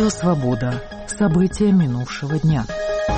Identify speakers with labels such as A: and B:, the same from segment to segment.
A: Радио «Свобода». События минувшего дня.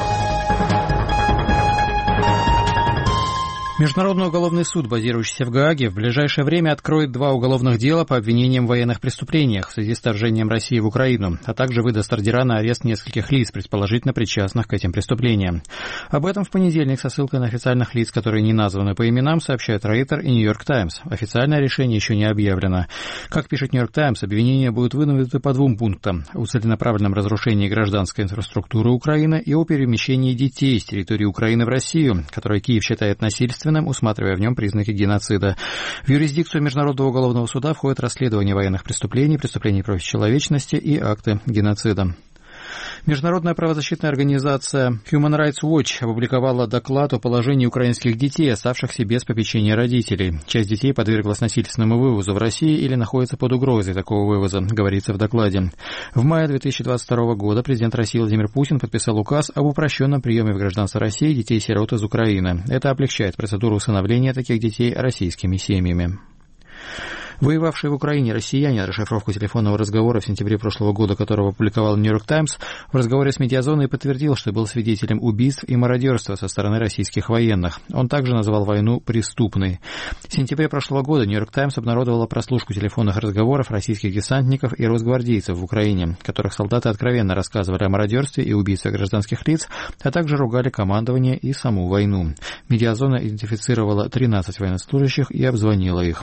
B: Международный уголовный суд, базирующийся в Гааге, в ближайшее время откроет 2 уголовных дела по обвинениям в военных преступлениях в связи с вторжением России в Украину, а также выдаст ордера на арест нескольких лиц, предположительно причастных к этим преступлениям. Об этом в понедельник со ссылкой на официальных лиц, которые не названы по именам, сообщают Рейтер и Нью-Йорк Таймс. Официальное решение еще не объявлено. Как пишет Нью-Йорк Таймс, обвинения будут выдвинуты по 2 пунктам: о целенаправленном разрушении гражданской инфраструктуры Украины и о перемещении детей с территории Украины в Россию, которое Киев считает насильственным, усматривая в нем признаки геноцида. В юрисдикцию Международного уголовного суда входит расследование военных преступлений, преступлений против человечности и акты геноцида. Международная правозащитная организация Human Rights Watch опубликовала доклад о положении украинских детей, оставшихся без попечения родителей. Часть детей подверглась насильственному вывозу в России или находится под угрозой такого вывоза, говорится в докладе. В мае 2022 года президент России Владимир Путин подписал указ об упрощенном приеме в гражданство России детей-сирот из Украины. Это облегчает процедуру усыновления таких детей российскими семьями. Воевавшие в Украине россияне, расшифровку телефонного разговора в сентябре прошлого года, которого опубликовал Нью-Йорк Таймс, в разговоре с «Медиазоной» подтвердил, что был свидетелем убийств и мародерства со стороны российских военных. Он также назвал войну преступной. В сентябре прошлого года Нью-Йорк Таймс обнародовала прослушку телефонных разговоров российских десантников и росгвардейцев в Украине, в которых солдаты откровенно рассказывали о мародерстве и убийстве гражданских лиц, а также ругали командование и саму войну. «Медиазона» идентифицировала 13 военнослужащих и обзвонила их.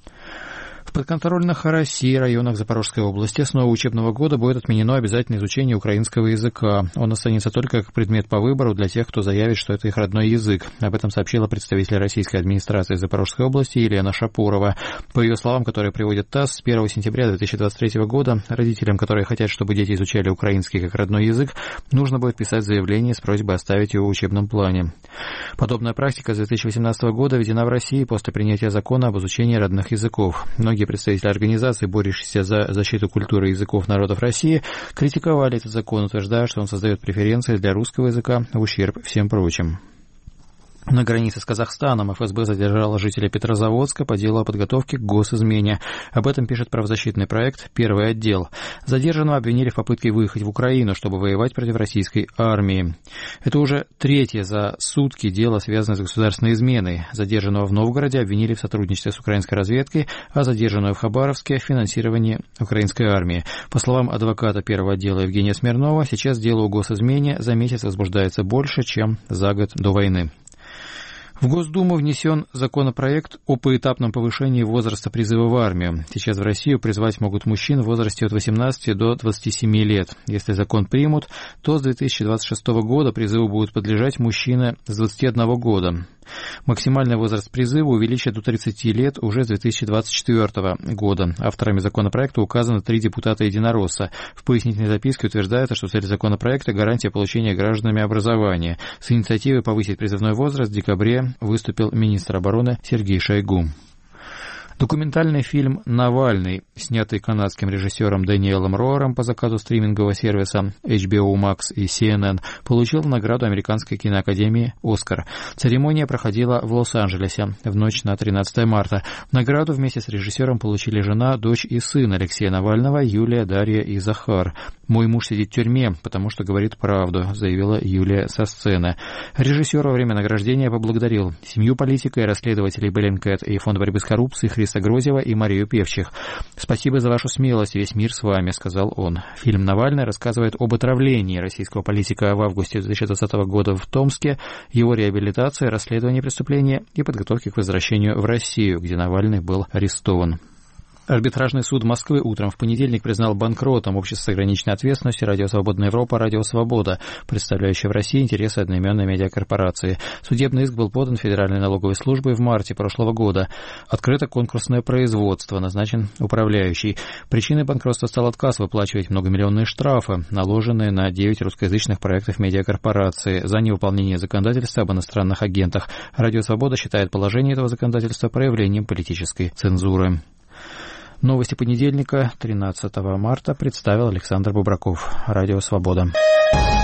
B: В подконтрольных России районах Запорожской области с нового учебного года будет отменено обязательное изучение украинского языка. Он останется только как предмет по выбору для тех, кто заявит, что это их родной язык. Об этом сообщила представитель российской администрации Запорожской области Елена Шапурова. По ее словам, которые приводит ТАСС, с 1 сентября 2023 года родителям, которые хотят, чтобы дети изучали украинский как родной язык, нужно будет писать заявление с просьбой оставить его в учебном плане. Подобная практика с 2018 года введена в России после принятия закона об изучении родных языков. Многие представители организаций, борющиеся за защиту культуры и языков народов России, критиковали этот закон, утверждая, что он создает преференции для русского языка в ущерб всем прочим. На границе с Казахстаном ФСБ задержала жителя Петрозаводска по делу о подготовке к госизмене. Об этом пишет правозащитный проект «Первый отдел». Задержанного обвинили в попытке выехать в Украину, чтобы воевать против российской армии. Это уже 3-е за сутки дело, связанное с государственной изменой. Задержанного в Новгороде обвинили в сотрудничестве с украинской разведкой, а задержанного в Хабаровске в финансировании украинской армии. По словам адвоката Первого отдела Евгения Смирнова, сейчас дело о госизмене за месяц возбуждается больше, чем за год до войны. В Госдуму внесен законопроект о поэтапном повышении возраста призыва в армию. Сейчас в Россию призвать могут мужчин в возрасте от 18 до 27 лет. Если закон примут, то с 2026 года призыву будут подлежать мужчины с 21 года. Максимальный возраст призыва увеличат до 30 лет уже с 2024 года. Авторами законопроекта указаны 3 депутата-единоросса. В пояснительной записке утверждается, что цель законопроекта – гарантия получения гражданами образования. С инициативой повысить призывной возраст в декабре выступил министр обороны Сергей Шойгу. Документальный фильм «Навальный», снятый канадским режиссером Дэниелом Роаром по заказу стримингового сервиса HBO Max и CNN, получил награду Американской киноакадемии «Оскар». Церемония проходила в Лос-Анджелесе в ночь на 13 марта. Награду вместе с режиссером получили жена, дочь и сын Алексея Навального, Юлия, Дарья и Захар. «Мой муж сидит в тюрьме, потому что говорит правду», заявила Юлия со сцены. Режиссер во время награждения поблагодарил семью политика и расследователей Bellingcat и Фонд борьбы с коррупцией Христа Грозева и Марию Певчих. «Спасибо за вашу смелость, весь мир с вами», — сказал он. Фильм «Навальный» рассказывает об отравлении российского политика в августе 2020 года в Томске, его реабилитации, расследовании преступления и подготовке к возвращению в Россию, где Навальный был арестован. Арбитражный суд Москвы утром в понедельник признал банкротом общество с ограниченной ответственностью «Радио Свободная Европа», «Радио Свобода», представляющее в России интересы одноименной медиакорпорации. Судебный иск был подан Федеральной налоговой службой в марте прошлого года. Открыто конкурсное производство, назначен управляющий. Причиной банкротства стал отказ выплачивать многомиллионные штрафы, наложенные на 9 русскоязычных проектов медиакорпорации за невыполнение законодательства об иностранных агентах. «Радио Свобода» считает положение этого законодательства проявлением политической цензуры. Новости понедельника, 13 марта, представил Александр Бубраков. Радио «Свобода».